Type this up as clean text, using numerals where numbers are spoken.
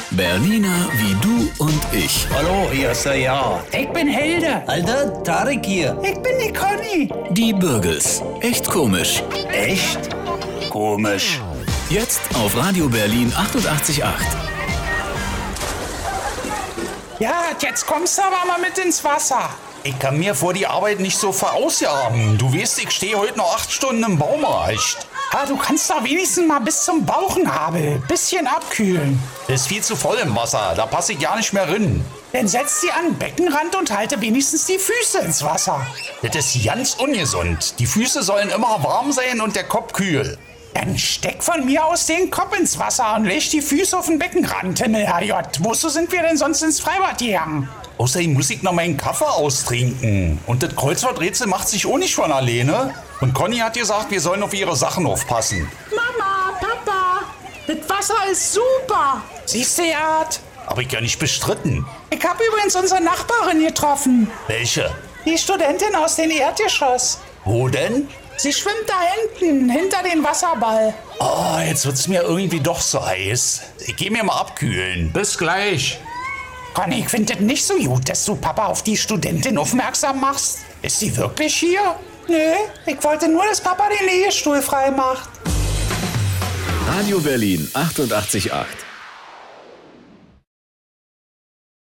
Berliner wie du und ich. Hallo, hier ist der Ja. Ich bin Hilde. Alter, Tarek hier. Ich bin die Conny. Die Bürgels. Echt komisch. Echt? Komisch. Jetzt auf Radio Berlin 88,8. Ja, jetzt kommst du aber mal mit ins Wasser. Ich kann mir vor die Arbeit nicht so verausgaben. Du weißt, ich stehe heute noch 8 Stunden im Baumarkt. Ah, du kannst doch wenigstens mal bis zum Bauchnabel bisschen abkühlen. Das ist viel zu voll im Wasser, da passe ich gar nicht mehr rein. Dann setz sie an den Beckenrand und halte wenigstens die Füße ins Wasser. Das ist ganz ungesund. Die Füße sollen immer warm sein und der Kopf kühl. Dann steck von mir aus den Kopf ins Wasser und leg die Füße auf den Beckenrand, Himmelherrgott. Wozu sind wir denn sonst ins Freibad gegangen? Außerdem muss ich noch meinen Kaffee austrinken. Und das Kreuzworträtsel macht sich auch nicht von alleine. Und Conny hat gesagt, wir sollen auf ihre Sachen aufpassen. Mama, Papa, das Wasser ist super. Siehst du, Jad? Hab ich ja nicht bestritten. Ich hab übrigens unsere Nachbarin getroffen. Welche? Die Studentin aus dem Erdgeschoss. Wo denn? Sie schwimmt da hinten, hinter dem Wasserball. Oh, jetzt wird's mir irgendwie doch so heiß. Ich geh mir mal abkühlen. Bis gleich. Conny, ich finde es nicht so gut, dass du Papa auf die Studentin aufmerksam machst. Ist sie wirklich hier? Nö, ich wollte nur, dass Papa den Liegestuhl frei macht. Radio Berlin 88,8.